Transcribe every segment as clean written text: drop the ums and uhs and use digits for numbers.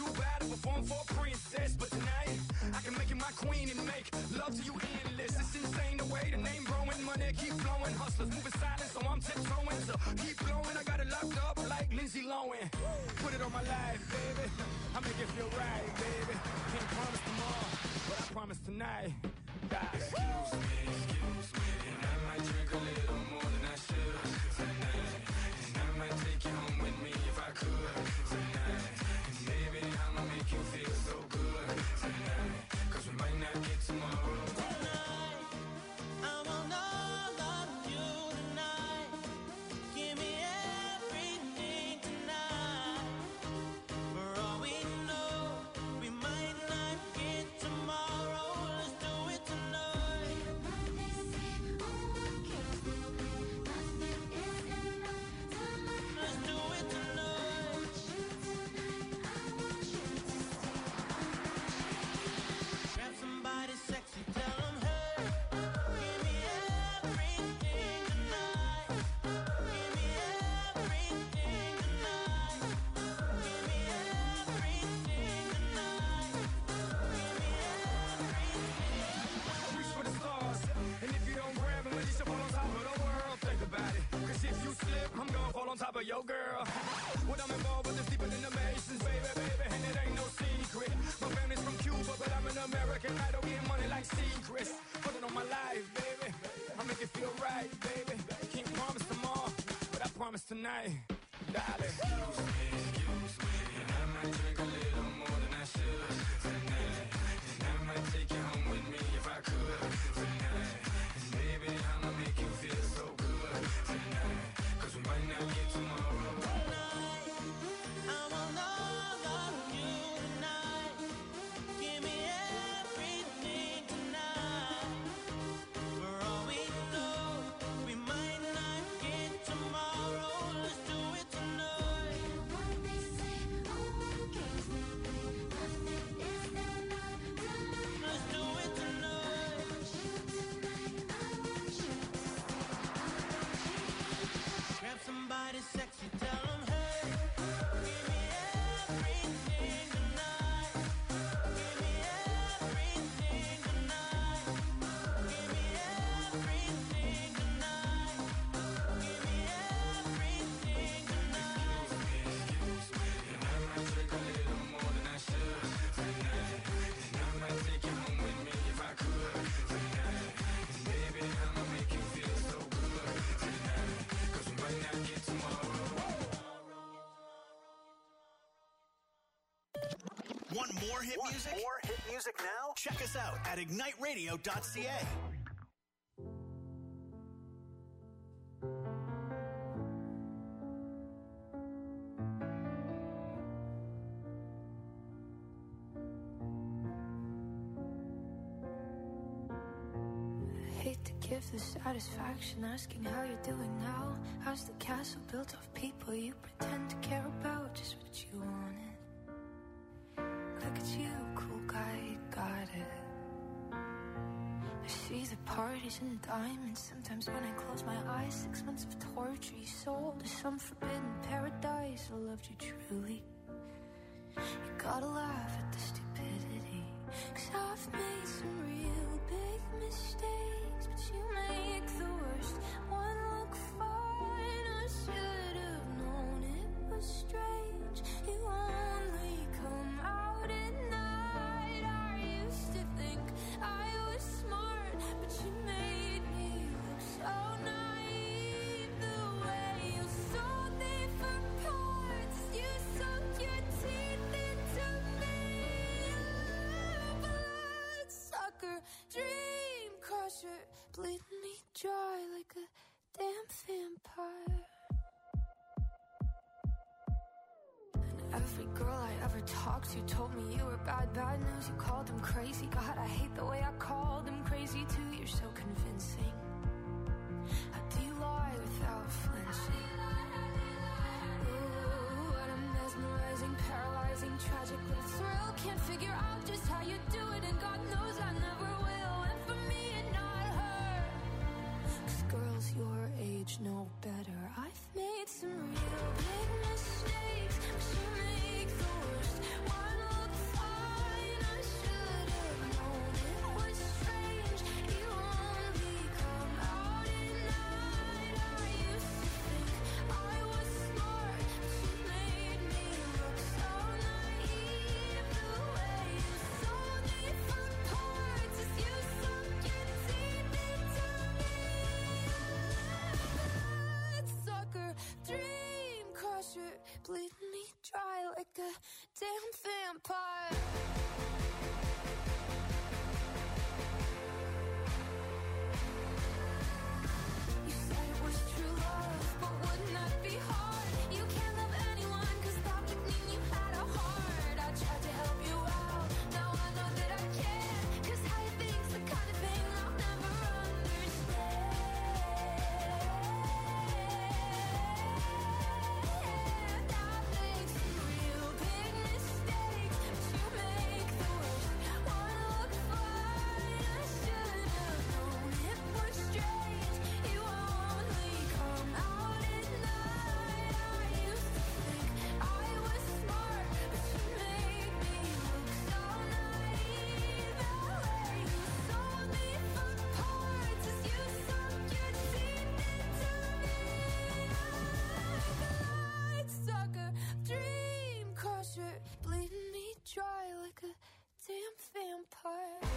too bad to perform for a princess, but tonight I can make you my queen and make love to you endless. It's insane the way the name growing, money keep flowing, hustlers moving silent, so I'm tiptoeing. So keep blowing, I got it locked up like Lindsay Lohan. Put it on my life, baby. I make it feel right, baby. Can't promise tomorrow, but I promise tonight. Excuse me, and I might drink a little more than I should tonight. And I might take you home with me if I could tonight. And baby, I'ma make you feel so good tonight. Cause we might not get tomorrow. Tonight, I want all of you tonight. Give me everything tonight. For all we know, we might not get tomorrow. Let's do it tonight. Let's do it tonight. Grab somebody sexy, tell them, hey, give me everything tonight. Give me everything tonight. Give me everything tonight. Give me everything. Reach for the stars, and if you don't grab them, at least you fall on top of the world. Think about it, cause if you slip, I'm gonna fall on top of your girl. What I'm involved with is deeper than the Masons, baby, and it ain't no secret. My family's from Cuba, but I'm an American idol, getting money like secrets. Put it on my life, baby, I make it feel right, baby. Can't promise tomorrow, but I promise tonight, darling. Excuse me, and I might drink a little more than I should tonight. And I might take you home with me if I could tonight. And baby, I'ma make you feel so good tonight. Cause we might not get tomorrow. Tonight, I want all of you tonight. Give me everything tonight. For all we know, we might not get tomorrow. Let's do it tonight. Let's do it tonight. Grab somebody sexy, tell them, hey, give me everything tonight. Give me everything tonight. Give me everything tonight. Give me everything tonight. Excuse me, and I might drink a little more than I should tonight. And I might take you home with me if I could tonight. And baby, I'ma make you feel so good tonight. Cause we might not get tomorrow. Want more hit music? More hit music now? Check us out at igniteradio.ca. Hate to give the satisfaction asking how you're doing now. How's the castle built of people you pretend to care about? Just what you wanted. Look at you, cool guy, you got it. I see the parties and diamonds. Sometimes when I close my eyes, 6 months of torture you sold to some forbidden paradise. I loved you truly. You gotta laugh at the stupidity, 'cause I've made some real big mistakes, but you make the worst one look fine. I should have known it was strange. You only come out at night. I used to think I was smart, but you made me look so naive. The way you sold me for parts, you sunk your teeth into me. Bloodsucker, dream crusher, bleeding me dry like a damn vampire. And every girl I ever talked to told me you were bad, bad news. You called them crazy. God, I hate the way I called them crazy too. You're so convincing. How do you lie without flinching? Ooh, what a mesmerizing, paralyzing, tragic little thrill. Can't figure out just how you do it, and God knows I never will. And for me and not her, 'cause girls your age know better. I've made some real big mistakes, but you make the worst one bleeding me dry like a damn vampire. You said it was true love, but wouldn't that be hard? You can't love anyone, cause that would mean you had a heart. I tried to help you out, now I know that I can't, cause how you think's the kind of thing I'll never understand. I make some real big mistakes, but you make the worst one look fine. I should have known it was strange. You only come out at night. I used to think I was smart, but you made me look so naive. The way you sold me for parts as you sunk your teeth into me. Like a light sucker, dream crusher, bleeding me dry like a damn vampire.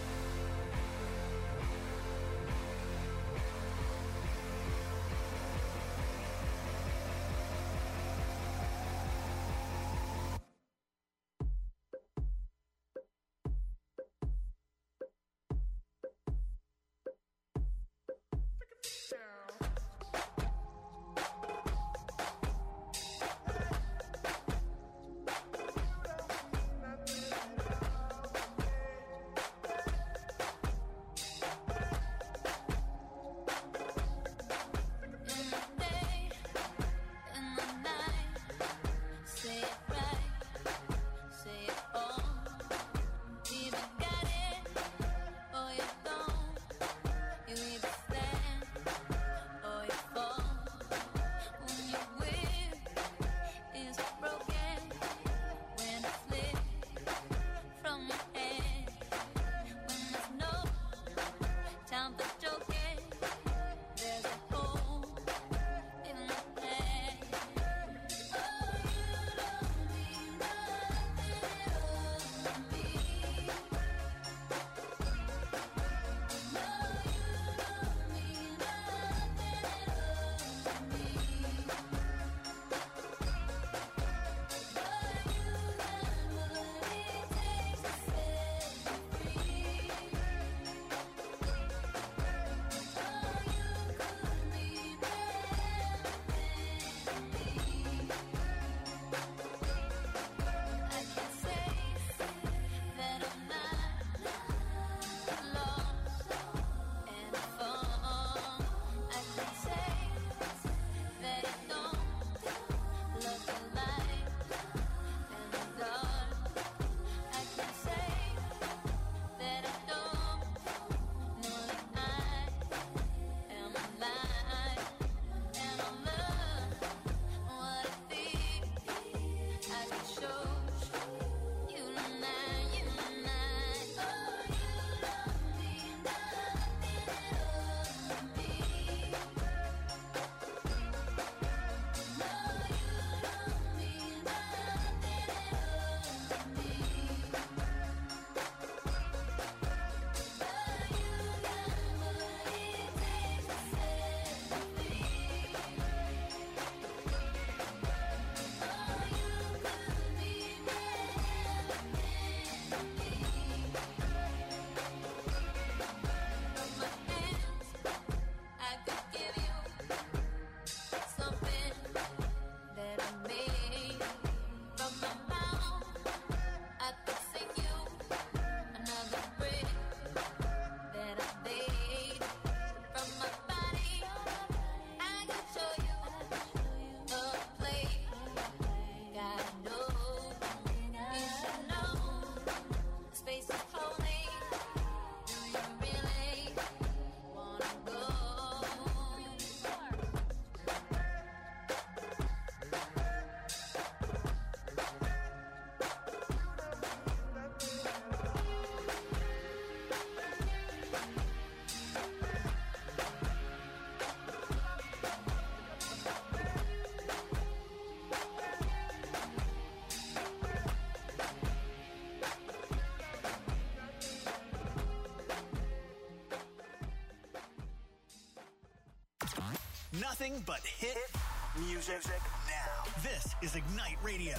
Nothing but hit music now. This is Ignite Radio.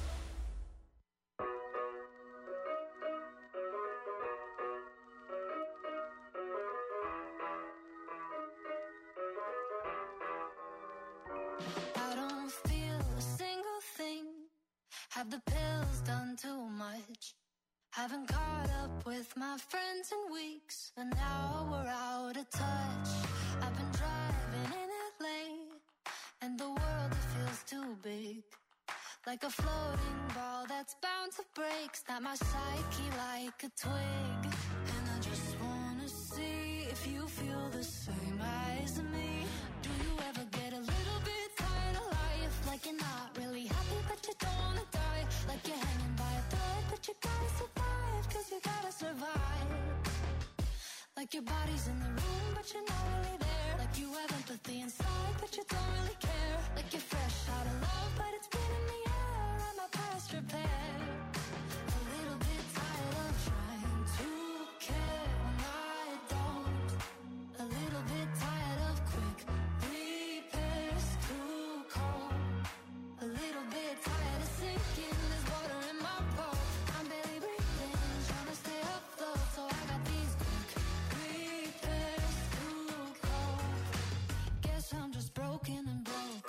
I don't feel a single thing. Have the pills done too much? Haven't caught up with my friends in weeks, and now we're out of touch. I've been driving in LA, and the world, it feels too big. Like a floating ball that's bound to break. Snap my psyche like a twig. And I just wanna see if you feel the same as me. Do you ever get a little bit tired of life? Like you're not really happy, but you don't wanna die. Like you're hanging by a thread, but you gotta survive, 'cause you gotta survive. Like your body's in the room, but you're not really there. Like you have empathy inside, but you don't really care. Like you're fresh out of love, but it's been in the air. I'm not past repair. A little bit tired of trying to care when I don't. A little bit tired of quick repairs, too cold. A little bit tired of sinking. There's water in my boat. I'm barely breathing, trying to stay afloat. So I got these quick repairs, too cold. Guess I'm just broken and broke.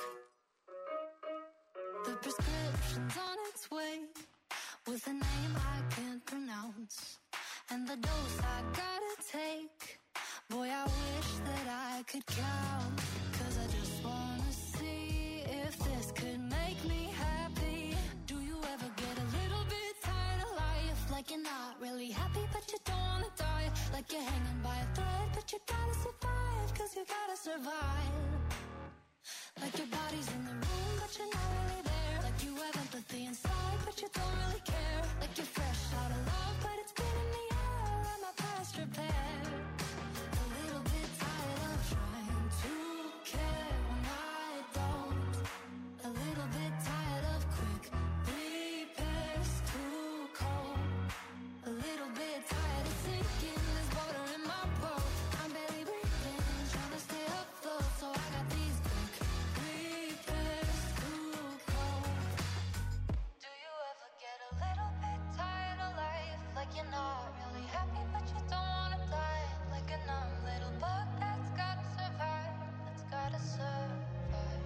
The prescription's on its way, with a name I can't pronounce, and the dose I gotta take. Boy, I wish that I could count, 'cause I just wanna see if this could make me happy. Do you ever get a little bit tired of life? Like you're not really happy, but you don't wanna die. Like you're hanging by a thread, but you gotta survive, 'cause you gotta survive. Like your body's in the room, but you're not really there. Like you have empathy inside, but you don't really care. Like you're fresh out of love, but it's been in the air. I'm not past repair. A little bit tired of trying to care when I don't. A little bit tired of quick repairs, too cold. A little bit tired of sinking. There's water in my boat. I'm barely breathing, trying to stay afloat. So I got these quick repairs, too cold. Do you ever get a little bit tired of life? Like you're not really happy, but you don't wanna die. Like a numb little bug that's gotta survive. That's gotta survive.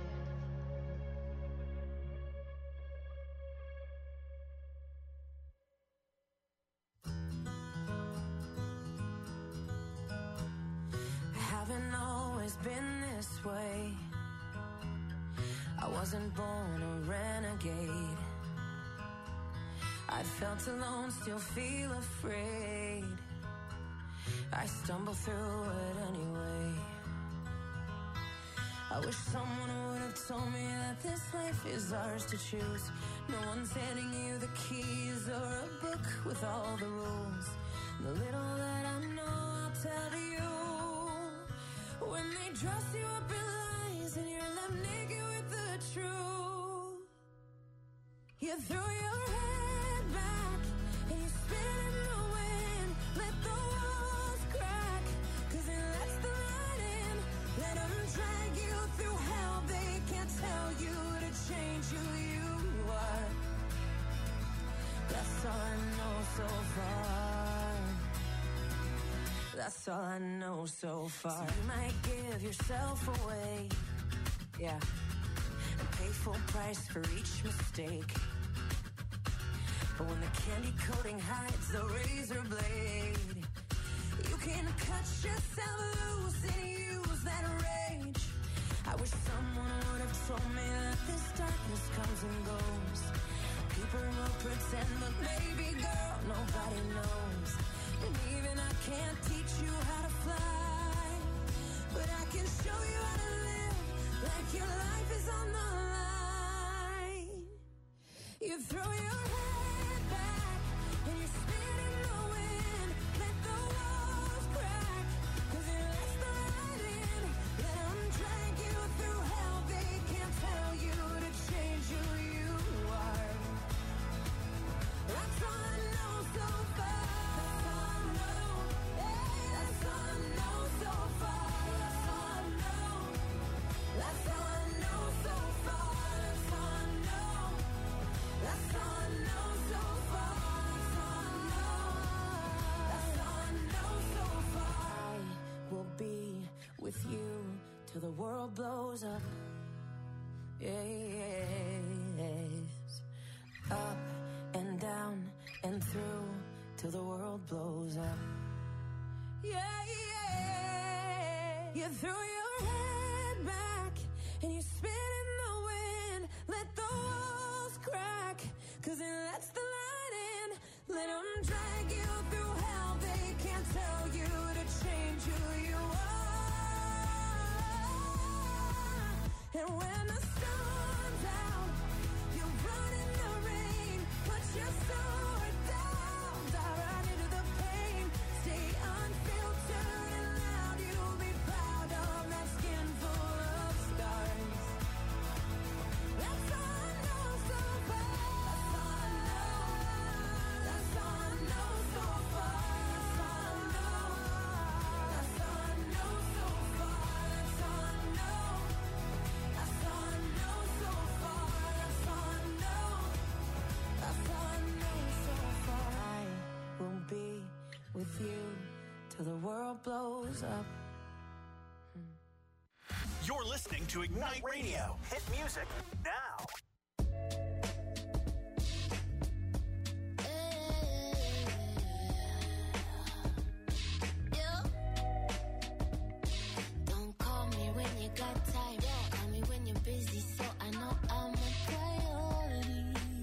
I haven't always been this way. I wasn't born a renegade. I felt alone, still feel afraid. I stumble through it anyway. I wish someone would have told me that this life is ours to choose. No one's handing you the keys or a book with all the rules. The little that I know, I'll tell you. When they dress you up in lies and you're left naked with the truth, you throw your head back and you spin in the wind. Let the walls crack, 'cause it lets the light in. Let them drag you through hell. They can't tell you to change who you are. That's all I know so far. That's all I know so far. So you might give yourself away, yeah, and pay full price for each mistake. But when the candy coating hides the razor blade, you can cut yourself loose and use that rage. I wish someone would have told me that this darkness comes and goes. People will pretend, but baby girl, nobody knows. And even I can't teach you how to fly, but I can show you how to live like your life is on the line. You throw your head back and you spin in the wind. Let the walls crack, 'cause it lets the light in. Let them drag you through hell. They can't tell you to change who you are. That's all I know so far. That's all I know. Hey, that's all I know so far. That's all I know. That's all I know so far. with you till the world blows up. Yes. Up and down and through till the world blows up. Yeah, yeah. You threw your head back and you spit in the wind. Let the walls crack, 'cause it lets the light in. Let them drag you through hell. They can't tell you to change who you are. And when the sun's out, you run in the rain. Put your sword down, dive right into the pain. Stay unfiltered and loud. You'll be proud of that skin full of scars. That's all I know so far. That's all I know so far. That's all I know. That's all I know so far. That's all I know. That's all I know so far. That's all I know. That's all I know so far. I will be with you till the world blows up. You're listening to Ignite Radio. Hit music now. Don't call me when you got time. Call me when you're busy, so I know I'm a priority.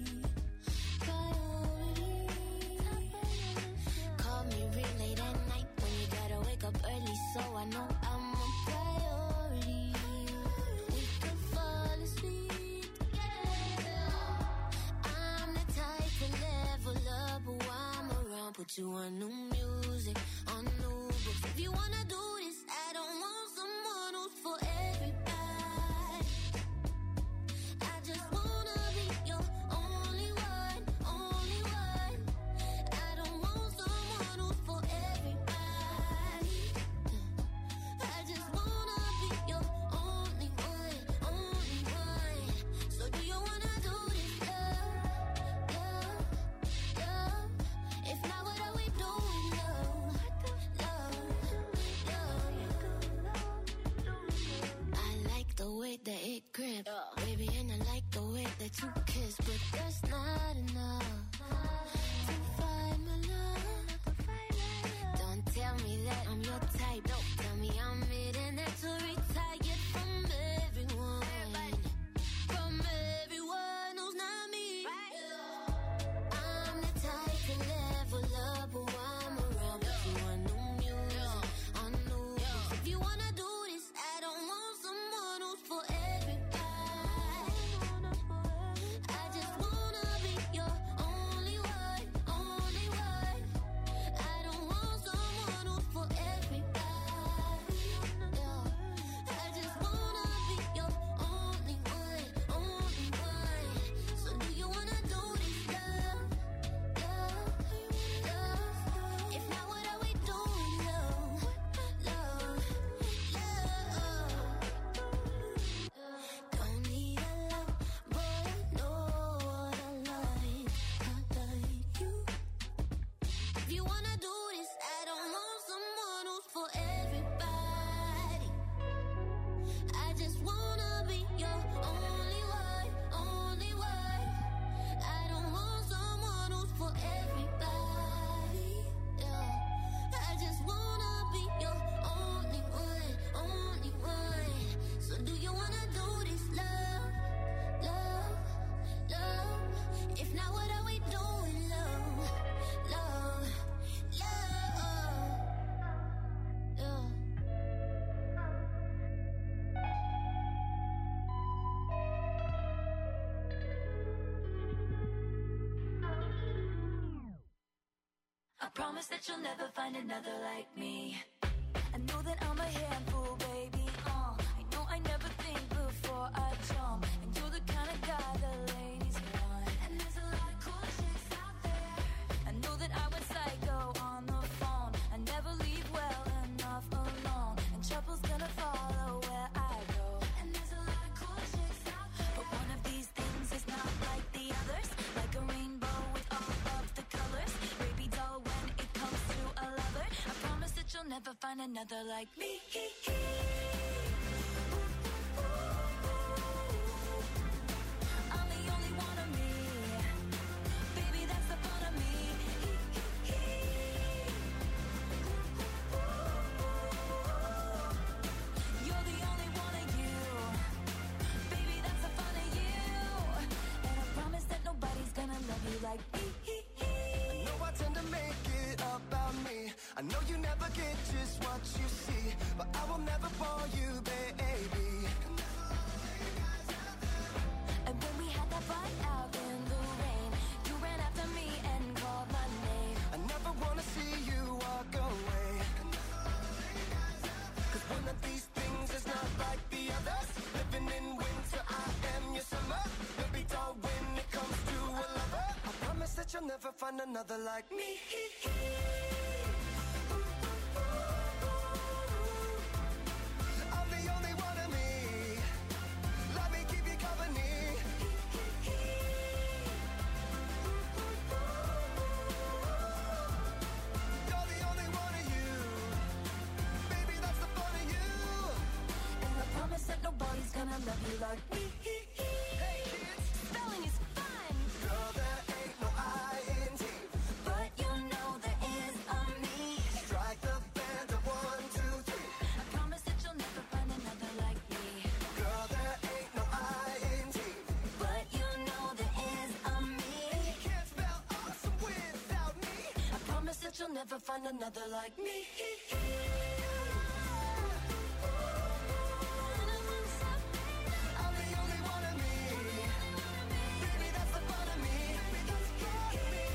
Call me real late at night when you gotta wake up early, so I know I'm a priority. We could fall asleep together. I'm the type to level up while I'm around. Put you on new music, on new books. If you wanna do this, I don't want someone who's for everybody. I just wanna be your only one, only one. I don't want someone who's for everybody. I just wanna be your only one, only one. So do you wanna do this, love, love, love? If not, what are we doing, love, love, love? I like the way that it grip, baby, and I like the way that you kiss, but that's not enough to find my love. Don't tell me that I'm your type. Don't tell me I'm it and that to retire from everyone, from everyone who's not me. I'm the type to level up while I'm around. Put you on new music, on new books. If you wanna do this, I don't want someone who's for everybody. I just wanna be your only one, only one. I don't want someone who's for everybody. I just wanna be your only one, only one. So do you wanna do this, love, love, love? If not, what are we doing, love, love, love? Don't need a lot, but I know what I like you. If you wanna do this, I don't want someone who's for everybody. I just wanna be your only one, only one. I don't want someone who's for everybody. I just wanna be your only one, only one. So do you wanna do this, love, love, love? If not, what are we doing, love, love, love, love? I promise that you'll never find another like me. I know that I'm a handful, baby. I know I never think before I jump. And you're the kind of guy the ladies want. And there's a lot of cool chicks out there. I know that I went psycho on the phone. I never leave well enough alone. And trouble's gonna follow where I go. And there's a lot of cool chicks out there. But one of these things is not like the others. Like a rainbow with all of the colors. Baby doll, when it comes to a lover, I promise that you'll never find another like me. will never bore you, baby. And when we had that fight out in the rain, you ran after me and called my name. I never wanna see you walk away. Cause one of these things is not like the others. Living in winter, I am your summer. Baby doll when it comes to a lover. I promise that you'll never find another like me. I'm the only one of me. Let me keep you company. You're the only one of you. Baby, that's the fun of you. And I promise that nobody's gonna love you like me. Hey kids, Spelling is fun, girl, there ain't no I-N-T. but you know there is a me. Strike the band of 1, 2, 3. I promise that you'll never find another like me. Girl, there ain't no I-N-T. But you know there is a me. You can't spell awesome without me. I promise that you'll never find another like me. I'm the only one of me. Baby, that's the fun of me. That's the fun of me.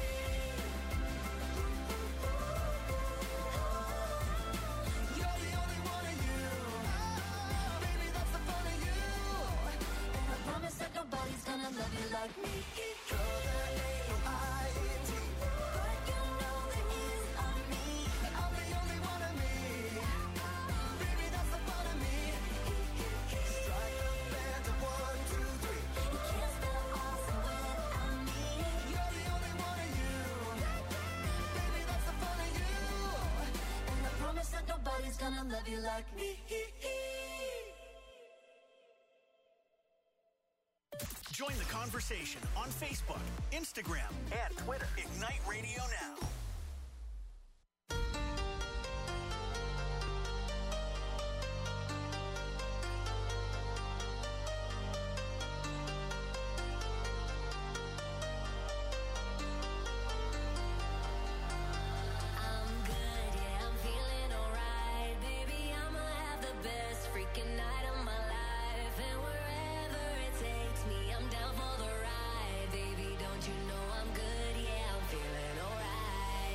You're the only one of you. Baby, that's the fun of you. And I promise that nobody's gonna love you like me. Girl, there ain't no I-N-T. But you know there is a me. I'm the only one of me. Baby, that's the fun of me. Strike the band of 1, 2, 3. You can't spell awesome without me. You're the only one of you. Baby, that's the fun of you. And I promise that nobody's gonna love you like me. Join the conversation on Facebook, Instagram, and Twitter. Ignite Radio Now. I'm good, yeah, I'm feeling alright. Baby, I'ma have the best freaking night of my life. And wherever it takes me, I'm down for the ride. Baby, don't you know I'm good, yeah, I'm feeling alright.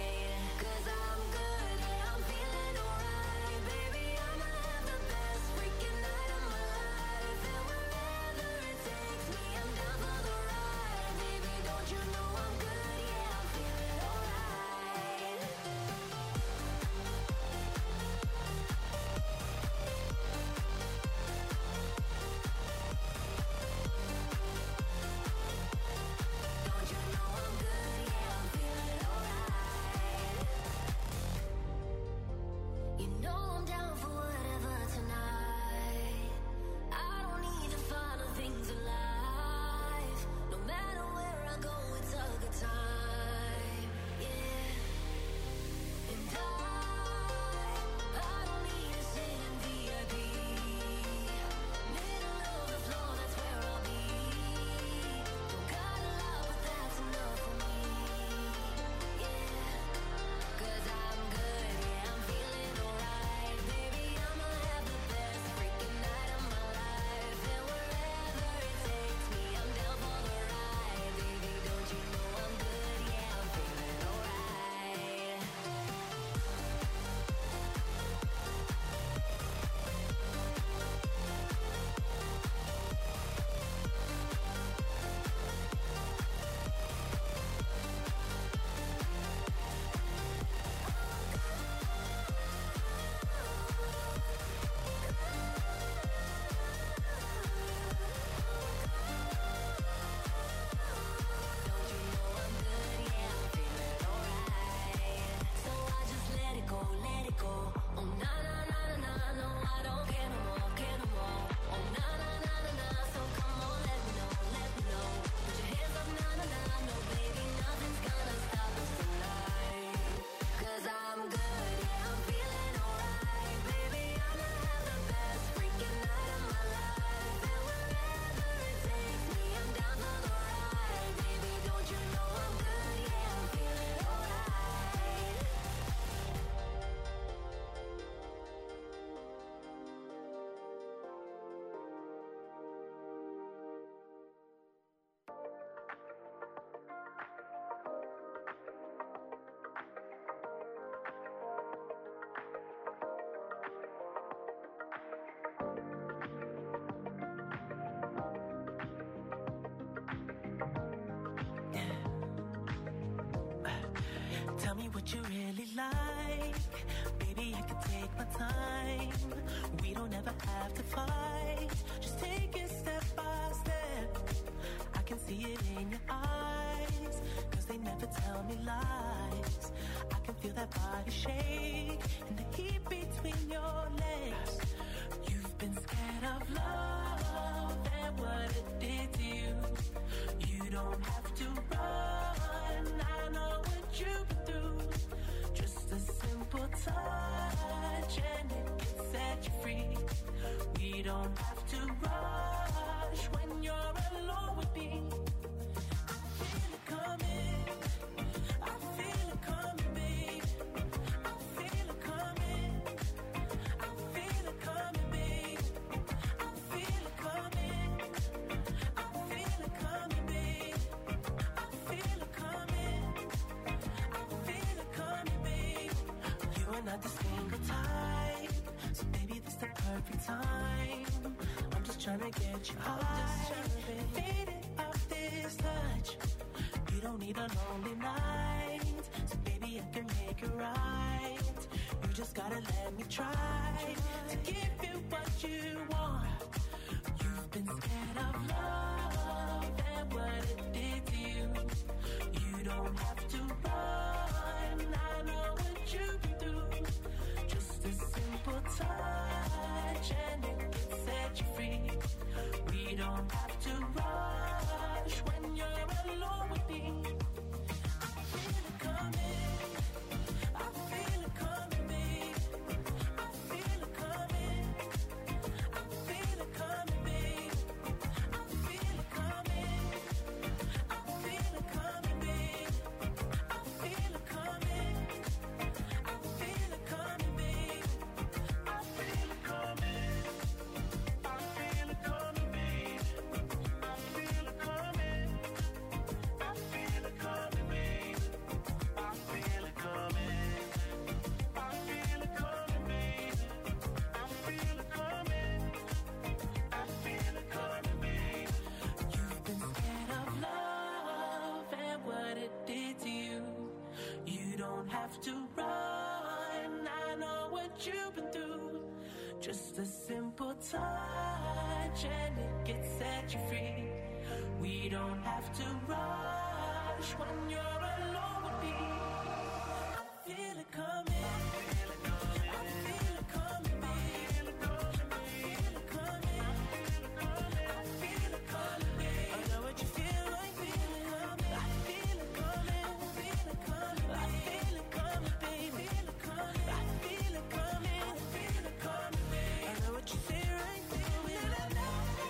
Tell me what you really like. Baby, I can take my time. We don't ever have to fight. Just take it step by step. I can see it in your eyes, 'cause they never tell me lies. I can feel that body shake and the heat between your legs. You've been scared of love and what it did to you. You don't have to run, I know what you've been through. Just a simple touch and it can set you free. We don't have to rush when you're alone with me. I feel it coming, I feel it coming, babe. I feel it coming, I feel it coming, babe. I feel it coming, I feel it coming, babe. I feel it coming, I feel it coming, babe. You are not the single type, so baby, this the perfect time. I'm just trying to get you high, faded off this touch. You don't need a lonely night, so baby, I can make it right. You just gotta let me try to give you what you want. You've been scared of love and what it did to you. You don't have to run, I know what you've been through. Just a simple touch and it can set you free. We don't have to rush when you're alone with me. I feel it coming, I feel it coming, babe. I feel it coming, I feel it coming, babe. I feel it coming, I feel it coming, babe. I feel it coming, I feel it coming, babe. I feel it coming, I feel it coming, babe. I feel it coming, I feel it coming, babe. I feel it coming, I feel it coming, babe. I feel it coming, I feel it coming, babe. You've been scared of love and what it did to you. You don't have to run, I know what you've been through. Just a simple touch and it gets set you free. We don't have to rush when you're alone with me. I feel it coming, I feel it coming, I feel it coming, babe. I feel it coming, I feel it coming, babe. I know what you feel like, feel it coming. I feel it coming, I feel it coming, I feel it coming, babe. I feel it coming, I feel it coming, babe. I know what you say right, feel it. I feel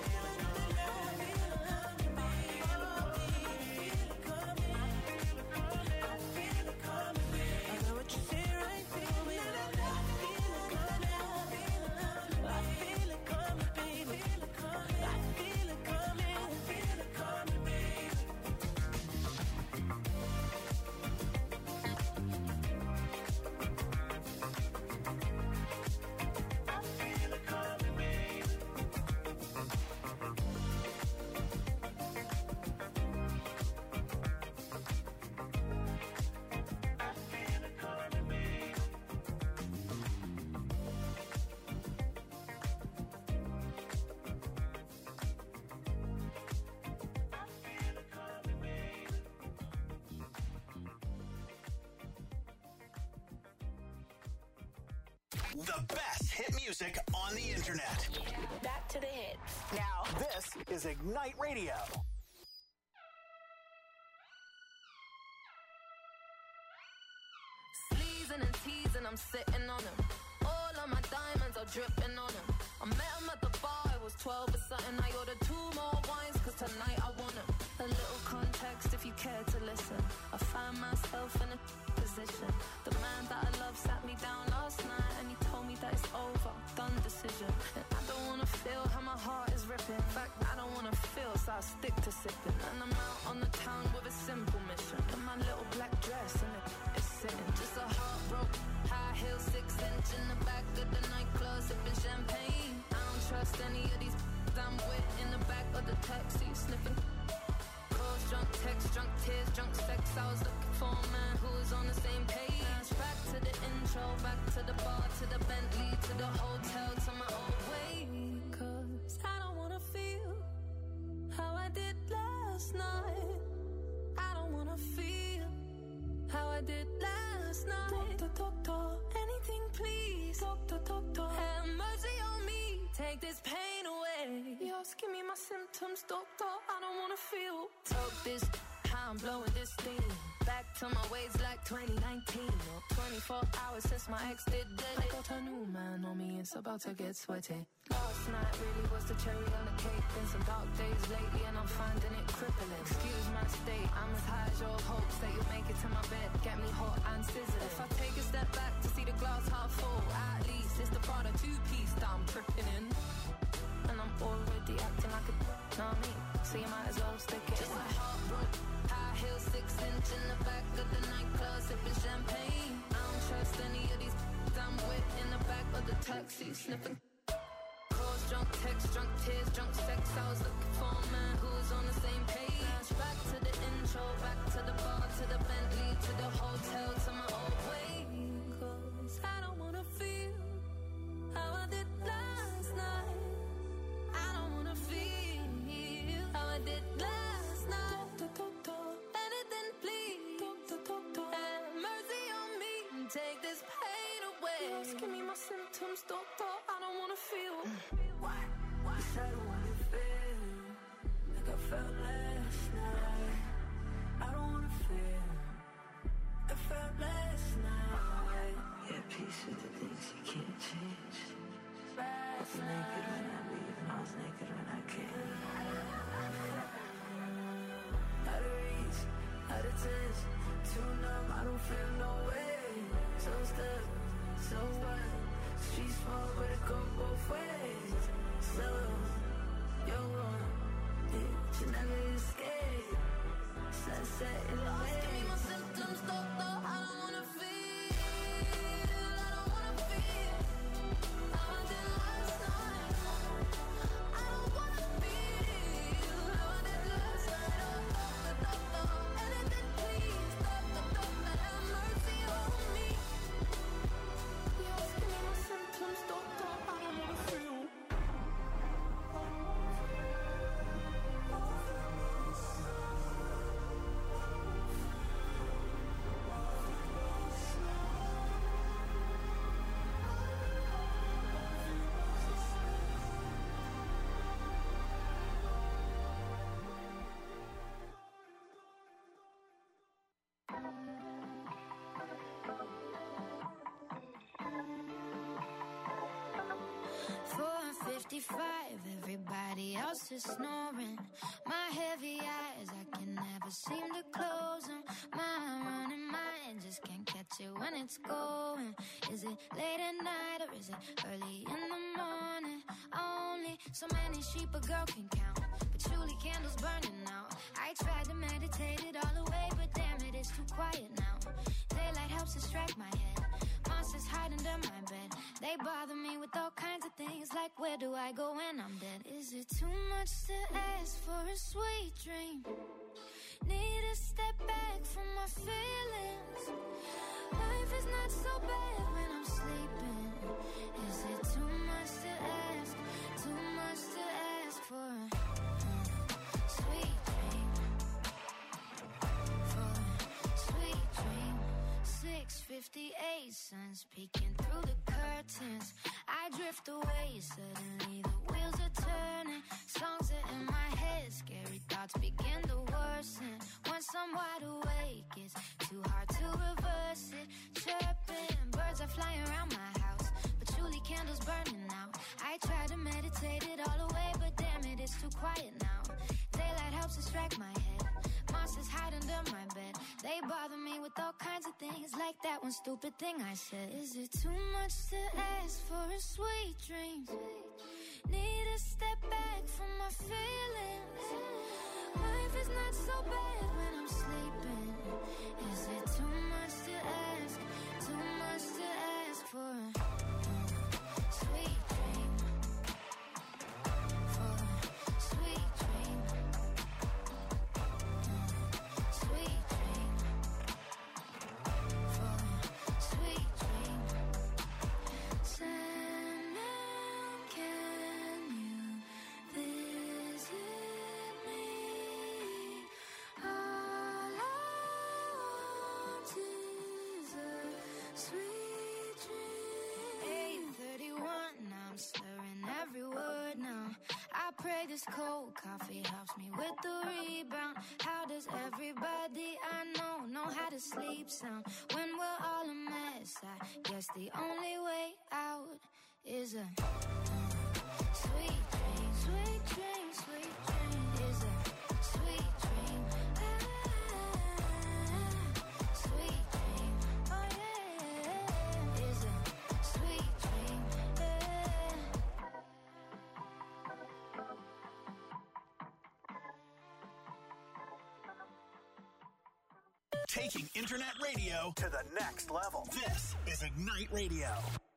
it coming, babe. I feel it coming, I feel it coming, babe. I know what you say right, feel it. I feel it coming, I feel it coming, babe. I feel it coming, I feel it coming, babe. I feel it coming, babe. I feel it coming, babe. I feel it coming, babe. The best hit music on the internet. Back to the hits. Now, this is Ignite Radio. Sleezing and teasing, I'm sitting on him. All of my diamonds are dripping on him. I met him at the bar, I was 12 or something. I ordered 2 more wines, cause tonight I want him. A little context if you care to listen. I find myself in a position. The man that I love sat me down last night and he told me that it's over, done decision. And I don't wanna feel how my heart is ripping. In fact, I don't wanna feel, so I stick to sipping. And I'm out on the town with a simple mission. In my little black dress and it's sitting. Just a heartbroken, high heel, 6-inch in the back of the nightclub, sipping champagne. I don't trust any of these I'm with in the back of the taxi, sniffing. Calls, drunk, text, drunk tears, drunk sex. I was looking for a man who was on the same page. Back to the intro, back to the bar, to the Bentley, to the hotel, to my old way. 'Cause I don't wanna feel how I did last night. I don't wanna feel how I did last night. Doctor, anything please. Doctor, have mercy on me. Take this pain away. You're asking me my symptoms, doctor. I don't wanna feel. Talk this, how I'm blowing this steam. Back to my ways like 2019. Or 24 hours since my ex did dead. I got a new man on me, it's about to get sweaty. Last night really was the cherry on the cake. Been some dark days lately and I'm finding it crippling. Excuse my state, I'm as high as your hopes that you'll make it to my bed. Get me hot and sizzling. If I take a step back to see the glass half full, at least it's the Prada two-piece that I'm tripping in. And I'm already acting like a know what I mean? So you might as well stick it. Just a heartbroken, high heel, 6-inch in the back of the nightclub, sipping champagne. I don't trust any of these I'm with in the back of the taxi, sniffing. Calls, drunk texts, drunk tears, drunk sex. I was looking for a man who was on the same page. Back to the intro, back to the bar, to the Bentley, to the hotel, to my old way. 'Cause I don't wanna feel how I did last night. I don't wanna feel how I did last night. Anything please. Have mercy on me and take this pain away. You're asking me my symptoms, doctor. I don't wanna feel. What? Yes, I don't wanna feel like I felt last night. I don't wanna feel like I felt last night. Yeah, peace with the things you can't change. I was naked when I leave, and I was naked when I came. Out of reach, out of touch, too numb, I don't feel no way. So stuck, so what? Street small, but it go both ways. So, you're wrong, but you never escape. Sunset in the way. Give me my symptoms, doctor. I don't wanna feel. I don't wanna feel how I did last night. I don't wanna feel how I did last night. Oh, doctor, anything please. Doctor, have mercy on me. You're asking me my symptoms, doctor. I don't wanna feel. Everybody else is snoring. My heavy eyes, I can never seem to close them. My running mind just can't catch it when it's going. Is it late at night or is it early in the morning? Only so many sheep a girl can count. Patchouli candles burning out. I tried to meditate it all away, but damn it, it's too quiet now. Daylight helps distract my head. Monsters hide under my bed. They bother me with all kinds of things, like where do I go when I'm dead? Is it too much to ask for a sweet dream? Need to step back from my feelings. Life is not so bad when I'm sleeping. Is it too much to ask? Too much to ask for a sweet dream? For a sweet dream. 6:58, sun's peeking through the curtains. I drift away, suddenly the wheels are turning. Songs are in my head, scary thoughts begin to worsen. Once I'm wide awake, it's too hard to reverse it. Chirping, birds are flying around my house, patchouli candles burning out. I try to meditate it all away, but damn it, it's too quiet now. Daylight helps distract my head. Monsters hide under my bed. They bother me with all kinds of things, like that one stupid thing I said. Is it too much to ask for a sweet dream? Need to step back from my feelings. Life is not so bad when I'm sleeping. Is it too much to ask? Too much to ask for a sweet dream? For a sweet dream. Sweet why this cold coffee helps me with the rebound. How does everybody I know how to sleep sound when we're all a mess? I guess the only way out is a sweet dream, sweet dream, sweet dream. Is a sweet dream. Sweet dream. Oh yeah. Is a sweet dream. Taking internet radio to the next level. This is Ignite Radio.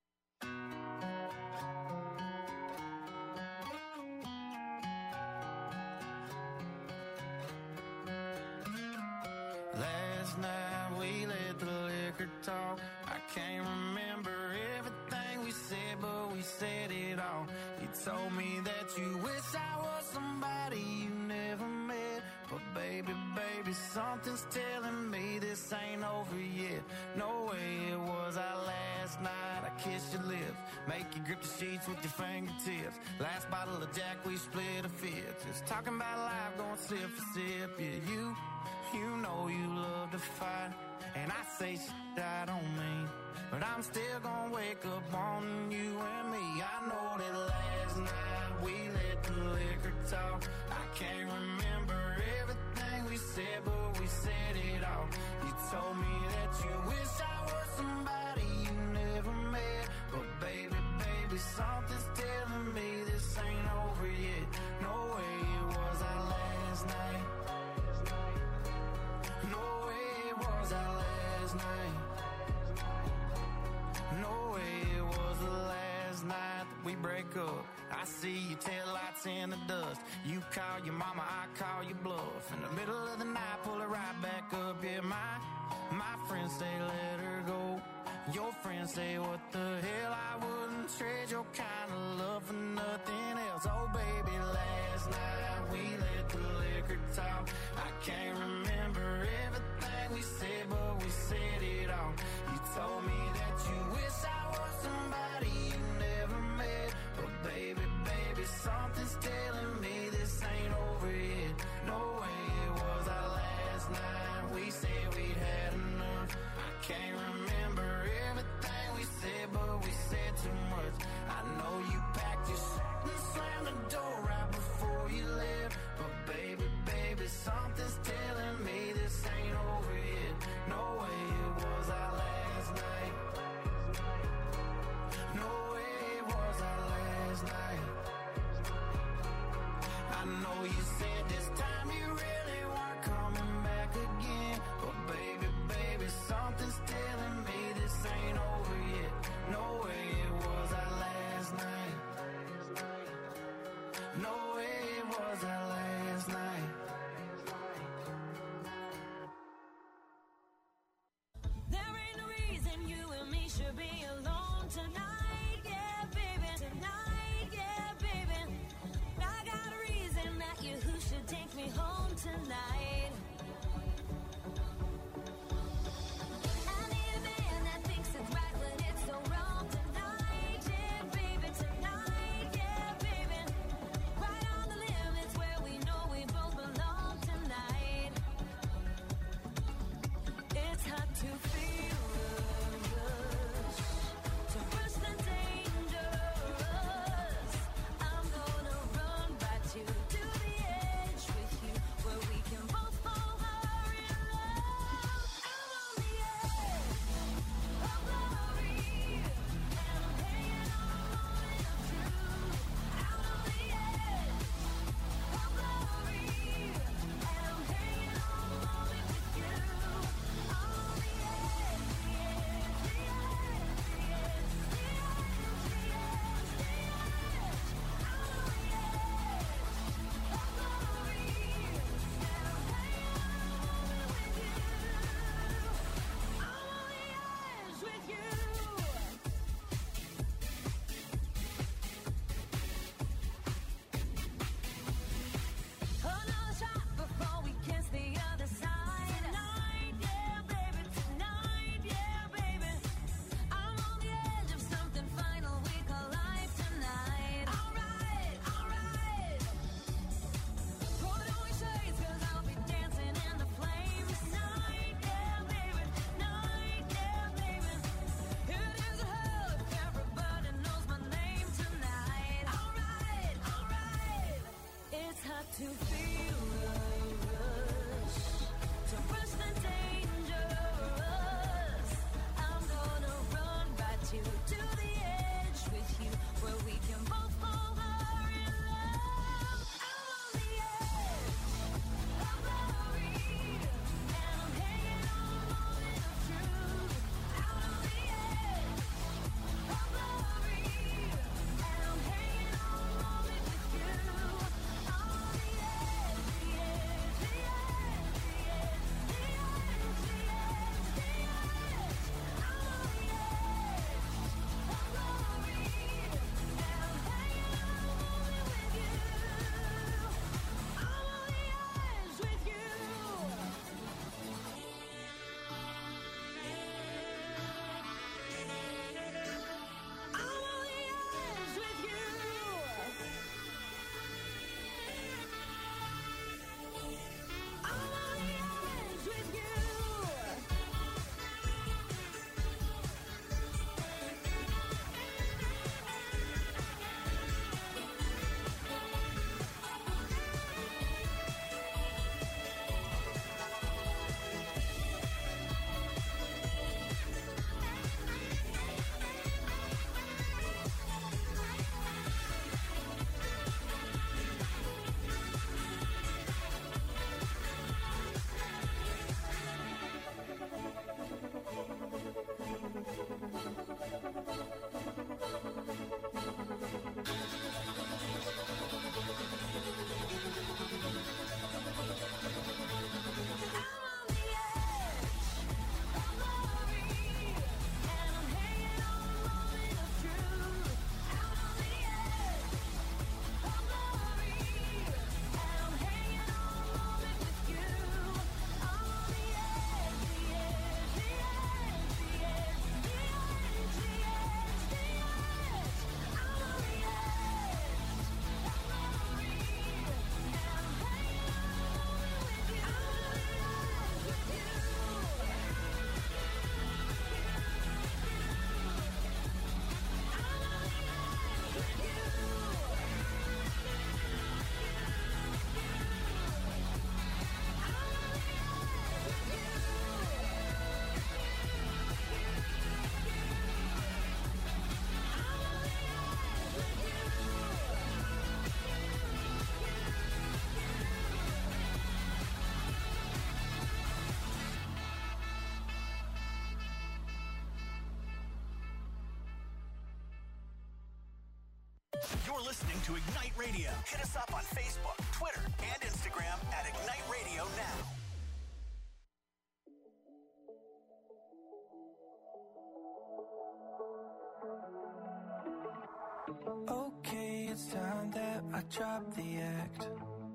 Last night we let the liquor talk. I can't remember everything we said, but we said it all. You told me that you wish I was somebody you never met. But baby, something's telling me this ain't over yet. No way it was our last night. I kissed your lips, make you grip the sheets with your fingertips. Last bottle of Jack, we split a fifth. Just talking about life, going sip for sip. Yeah, you know you love to fight, and I say shit I don't mean, but I'm still gonna wake up on you and me. I know that last night we let the liquor talk. I can't remember everything we said, but we said it all. You told me that you wish I was somebody you never met, but baby, something's telling me this ain't over yet. No way it was our last night. No way it was our last night. No way it was the last night that we break up. I see your taillights in the dust. You call your mama, I call your bluff. In the middle of the night, pull her right back up. Yeah, my friends say let her go. Your friends say what the hell, I wouldn't trade your kind of love for nothing else. Oh baby, last night we let the liquor talk. I can't remember everything we said, but we said it all. You told me that you wish I was somebody you never met, but baby, something's telling me this ain't over yet. No way it was our last night. We said we'd had enough. I can't remember everything we said, but we said too much. I know you packed your shit You're listening to Ignite Radio. Hit us up on Facebook, Twitter, and Instagram at Ignite Radio now. Okay, it's time that I drop the act.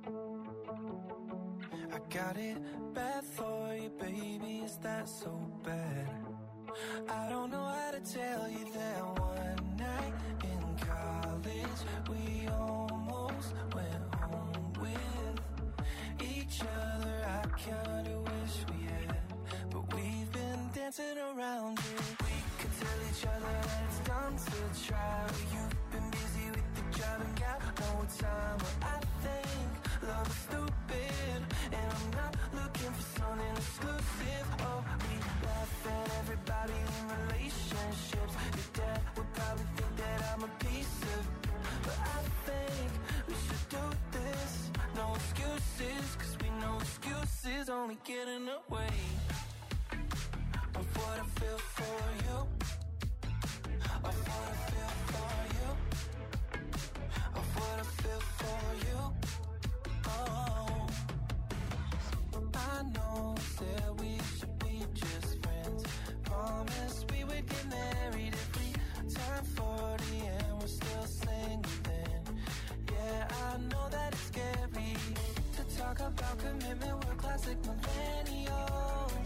I got it bad for you, baby, is that so bad? I don't know how to tell you that one night in college we almost went home with each other. I kinda wish we had, but we've been dancing around it. We could tell each other that it's dumb to try, but you've been busy with the job and got no time. But I think love is stupid, and I'm not looking for something exclusive. Oh, we laugh at everybody in relationships. Your dad would probably think that I'm a piece of, but I think we should do this. No excuses, cause we know excuses only get in the way of what I feel for you, of what I feel for you, of what I feel for you. Oh, I know that we should be just friends. Promised we would get married if we turn 40 and we're still single then. Yeah, I know that it's scary to talk about commitment, we're classic millennials.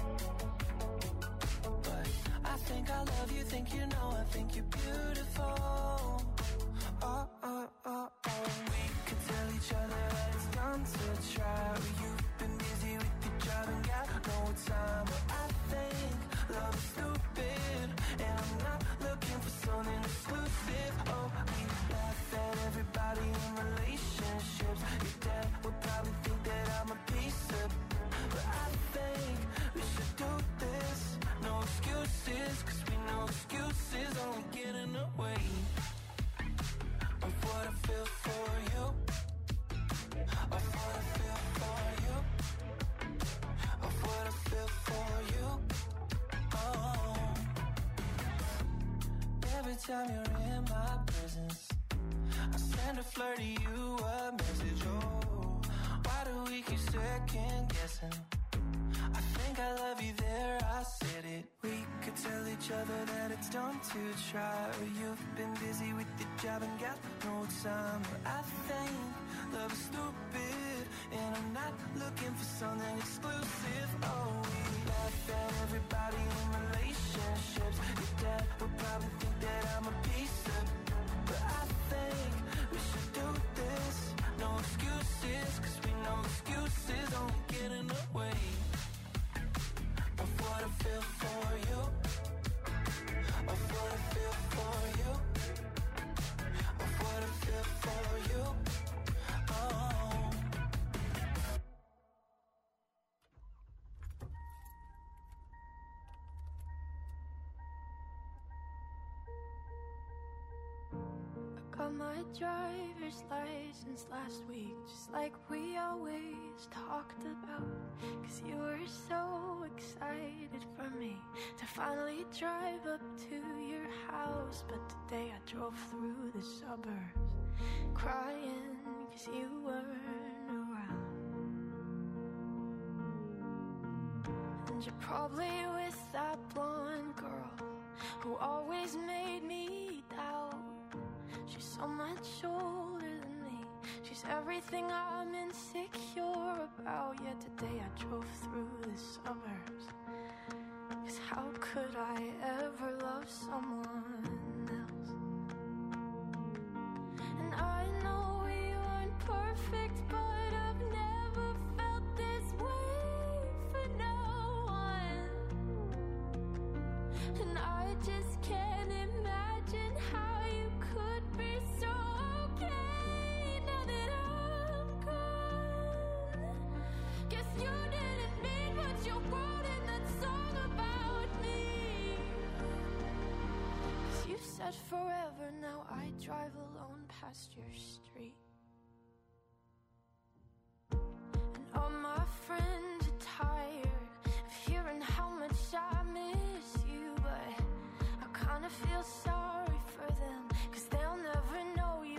But I think I love you, think you know, I think you're beautiful. Oh, oh, oh, oh. We could tell each other that it's dumb to try, but you've been busy with your job and got no time. But I think love is stupid, and I'm not looking for something exclusive. Oh, we laugh at everybody in relationships. Your dad would probably think that I'm a piece of, but I think we should do this. No excuses, cause we know excuses only get in the way of what I feel for you, of what I feel for you, of what I feel for you. Oh, every time you're in my presence, I send a flirt to you a message. Oh, why do we keep second guessing? I think I love you there, I said it. We could tell each other that it's dumb to try, but you've been busy with the job and got no time. But I think love is stupid, and I'm not looking for something exclusive. Oh, we laugh at everybody in relationships. Your dad would probably think that I'm a piece of, but I think we should do this. No excuses, cause we know excuses only get in the way of what I feel for you, of what I feel for you, of what I feel for you. Oh, I got my driver's license last week, just like we always talked about. Cause you were so excited for me to finally drive up to your house. But today I drove through the suburbs crying cause you weren't around. And you're probably with that blonde girl who always made me doubt. She's so much older than me, she's everything I'm insecure about. Yet today I drove through the suburbs, cause how could I ever love someone else? And I know we weren't perfect, but I've never felt this way for no one. And I just can't imagine how you could be so okay now that I'm gone. Guess you didn't mean what you wrote in that song about me. Cause you said forever, now I drive alone past your street. And all my friends are tired of hearing how much I miss you, but I kinda feel sorry for them, cause they'll never know you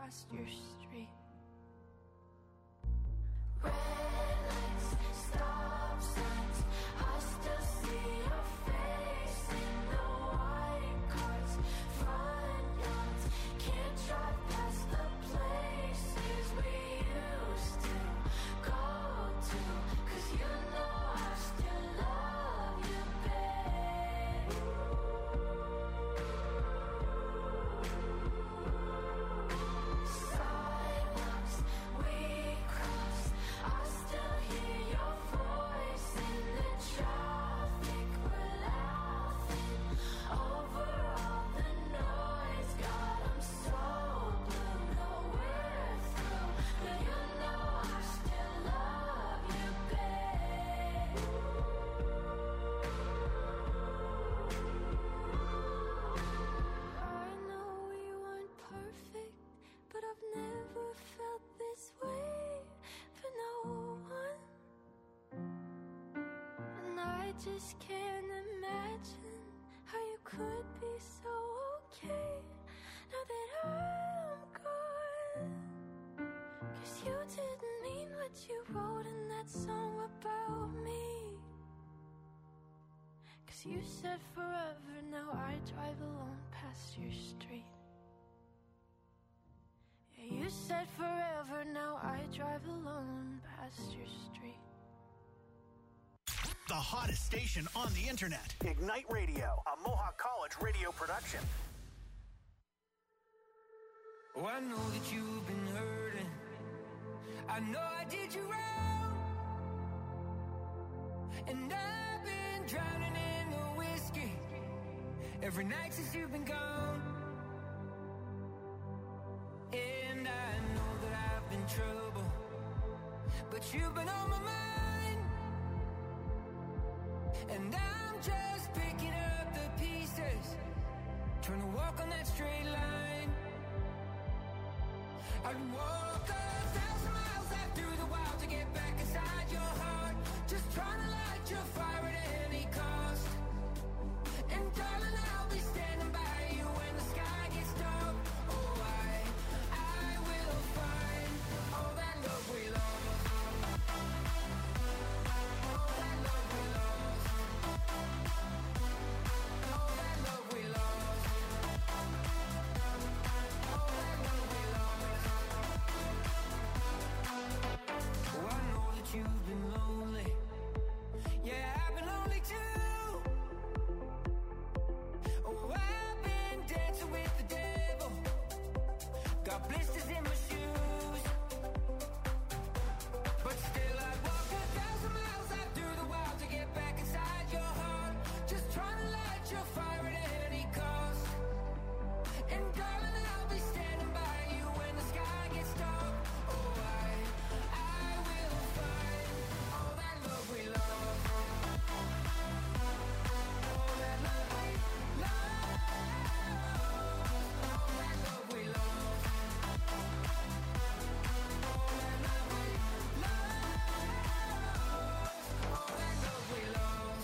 past your street. Red lights, stop signs, I still see your face in the white cars, front yards. Can't drive past the places we used to go to, 'cause you know I still love you, babe. Sidewalks we crossed, I still hear your voice in the traffic. We're laughing over all the noise. God, I'm so blue, no we're through, but you know I still love you, babe. I know we weren't perfect, but I've never felt this way for no one. And I just can't imagine how you could be so okay now that I'm gone. 'Cause you didn't mean what you wrote in that song about me. 'Cause you said forever, now I drive alone past your street. Yeah, you said forever, now I drive alone past your street. The hottest station on the internet. Ignite Radio, a Mohawk College radio production. Oh, I know that you've been hurting. I know I did you wrong. And I've been drowning in the whiskey every night since you've been gone. And I know that I've been trouble, but you've been on my mind. And I'm just picking up the pieces, trying to walk on that straight line. I'd walk 1,000 miles out through the wild to get back inside your heart, just trying to light your fire at any cost. And darling, I'll be standing by you when the sky gets dark. Oh, I will find all that love we lost. All that love we lost. All that love we lost. All that love we lost. Oh, I know that you've been lonely. Yeah, I've been lonely too. Oh, I've been dancing with the devil. Got blisters in my shoes. But still I'd walk 1,000 miles out through the wild to get back inside your heart, just trying to light your fire at any cost. And darling, I'll be standing by you when the sky gets dark. Oh, I will find all that love we lost. All that love we lost. All that love we lost. All that love we lost. All that love we lost.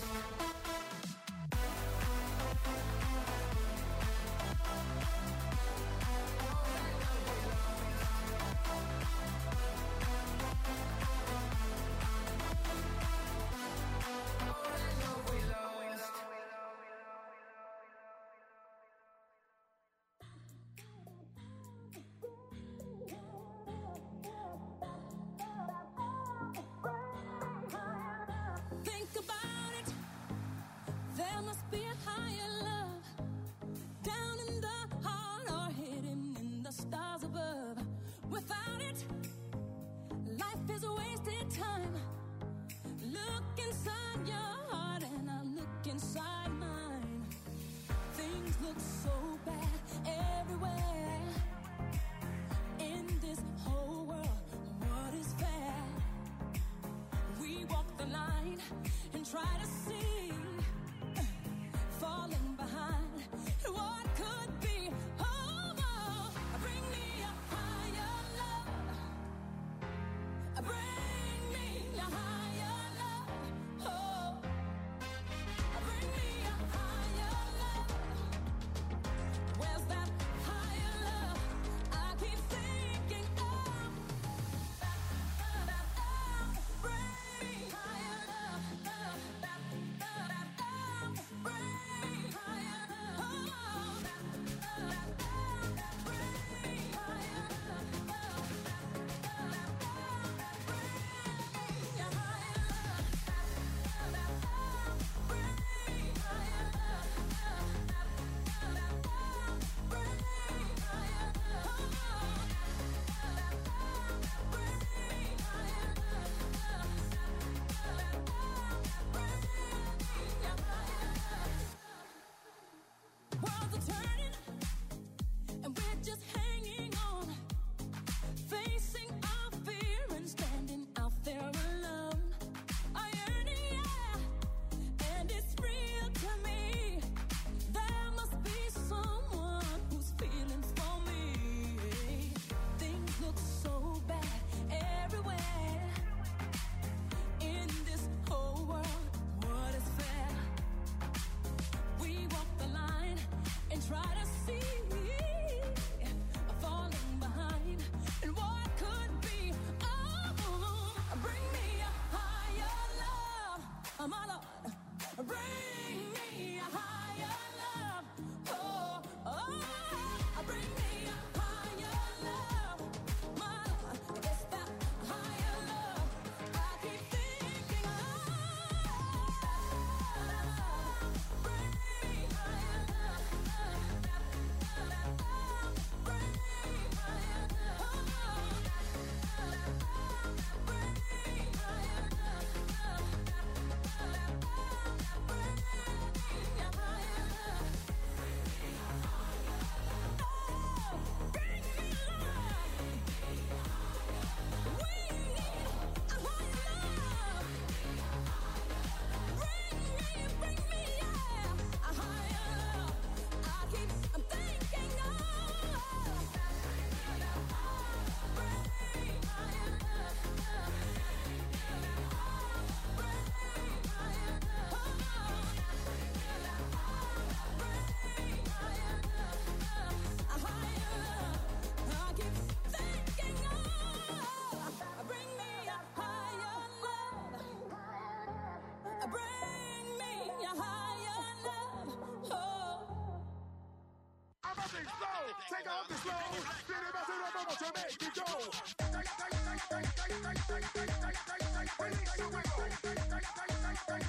All that love we lost. Think about it. There must be a higher love down in the heart or hidden in the stars above. Without it, life is a wasted time. Look inside your heart and I look inside mine. Things look so bad everywhere. In this whole world, what is fair? We walk the line and try to see, falling behind what could be. Oh, oh, bring me a higher love. Bring me a higher love. Oh, bring me a higher love. Where's that higher love? I keep thinking. want to make you go. Release your wiggle.